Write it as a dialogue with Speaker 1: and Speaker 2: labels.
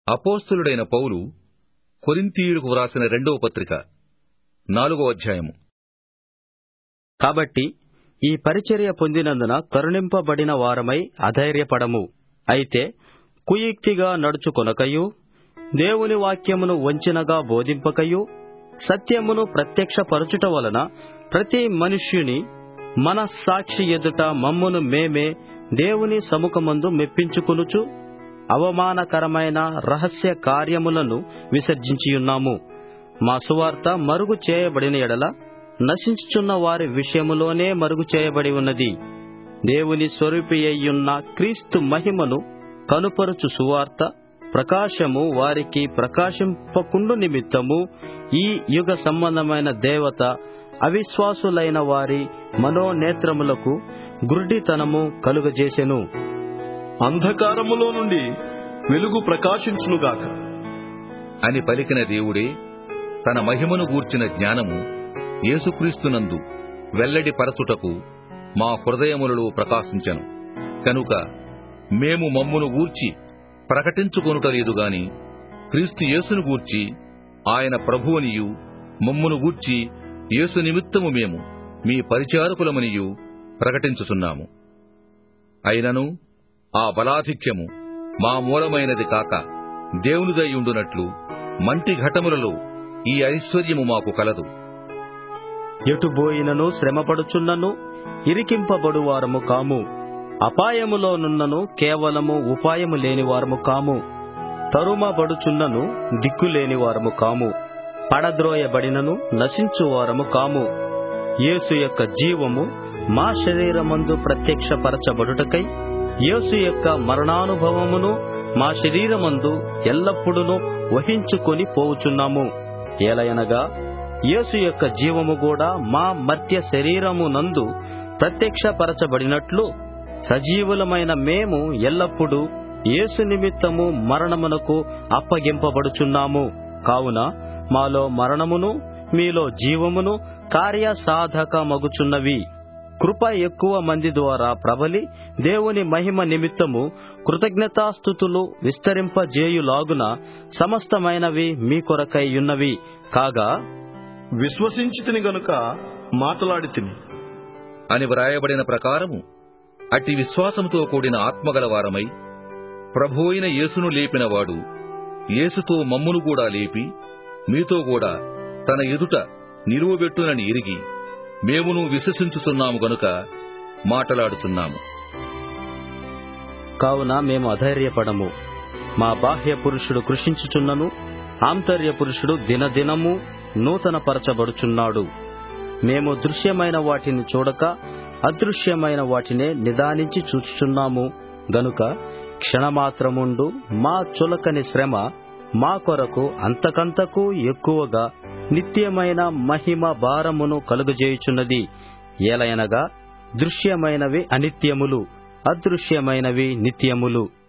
Speaker 1: అపోస్తలుడైన పౌలు కొరింథీయులకు వ్రాసిన 2వ పత్రిక 4వ అధ్యాయము.
Speaker 2: కాబట్టి ఈ పరిచర్య పొందినందున కరుణింపబడిన వారమై అధైర్యపడము. అయితే కుయుక్తిగా నడుచుకొనకయు, దేవుని వాక్యమును వంచనగా బోధింపకయు, సత్యమును ప్రత్యక్షపరచుట వలన ప్రతి మనుష్యుని మన సాక్షి ఎదుట మమ్మును మేమే దేవుని సముఖమందు మెప్పించుకొనుచు అవమానకరమైన రహస్య కార్యములను విసర్జించియున్నాము. మా సువార్త మరుగు చేయబడిన ఎడల నశించుచున్న వారి విషయములోనే మరుగు చేయబడి ఉన్నది. దేవుని స్వరూపియయ్యున్న క్రీస్తు మహిమను కనుపరుచు సువార్త ప్రకాశము వారికి ప్రకాశింపకుండు నిమిత్తము ఈ యుగ సంబంధమైన దేవత అవిశ్వాసులైన వారి మనోనేత్రములకు గుడ్డితనము కలుగజేసెను.
Speaker 3: అంధకారములో నుండి వెలుగు ప్రకాశించునుగాక
Speaker 1: అని పలికిన దేవుడే తన మహిమను గూర్చిన జ్ఞానము యేసుక్రీస్తునందు వెల్లడి పరచుటకు మా హృదయములలో ప్రకాశించెను. కనుక మేము మమ్మును గూర్చి ప్రకటించుకొనుటలేదు గాని క్రీస్తు యేసును గూర్చి ఆయన ప్రభువనియు మమ్మును గూర్చి యేసు నిమిత్తము మేము మీ పరిచారకులమనియు ప్రకటించుచున్నాము. అయినను ఆ బలాధిక్యము మా మూలమైనది కాక దేవునిదైయుండునట్లు మంటి ఘటములలో ఈ ఐశ్వర్యము మాకు కలదు.
Speaker 2: ఎటుబోయినను శ్రమపడుచున్నను ఇరికింపబడువారము కాము, అపాయములోనున్నను కేవలము ఉపాయము లేనివారము కాము, తరుమబడుచున్నను దిక్కులేనివారము కాము, పడద్రోయబడినను నశించువారము కాము. యేసు యొక్క జీవము మా శరీరమందు ప్రత్యక్షపరచబడుటకై యేసు యొక్క మరణానుభవమును మా శరీరమందు ఎల్లప్పుడూ వహించుకొని పోవుచున్నాము. ఏలయనగా యేసు యొక్క జీవము కూడా మా మర్త్య శరీరమునందు ప్రత్యక్షపరచబడినట్లు సజీవులమైన మేము ఎల్లప్పుడూ యేసు నిమిత్తము మరణమునకు అప్పగింపబడుచున్నాము. కావున మాలో మరణమును మీలో జీవమును కార్యసాధకమగుచున్నవి. కృప ఎక్కువ మంది ద్వారా ప్రబలి దేవుని మహిమ నిమిత్తము కృతజ్ఞతాస్తుతులు విస్తరింపజేయులాగున సమస్తమైనవి మీ కొరకై ఉన్నవి. కాగా
Speaker 3: విశ్వసించితిని గనుక మాటలాడితిని
Speaker 1: అని వ్రాయబడిన ప్రకారము అట్టి విశ్వాసముతో కూడిన ఆత్మగలవారమై ప్రభువైన యేసును లేపినవాడు యేసుతో మమ్మును కూడా లేపి మీతో కూడా తన ఎదుట నిలువబెట్టునని ఎరిగి మేమును విశ్వసించుచున్నాము గనుక మాటలాడుచున్నాము.
Speaker 2: కావున మేము అధైర్యపడము. మా బాహ్య పురుషుడు కృషించుచున్నను ఆంతర్య పురుషుడు దినదినము నూతనపరచబడుచున్నాడు. మేము దృశ్యమైన వాటిని చూడక అదృశ్యమైన వాటినే నిదానించి చూచుచున్నాము గనుక క్షణమాత్రముండు మా చులకని శ్రమ మా కొరకు అంతకంతకు ఎక్కువగా నిత్యమైన మహిమ భారమును కలుగజేయుచున్నది. ఏలయనగా దృశ్యమైనవి అనిత్యములు, అదృశ్యమైనవి నిత్యములు.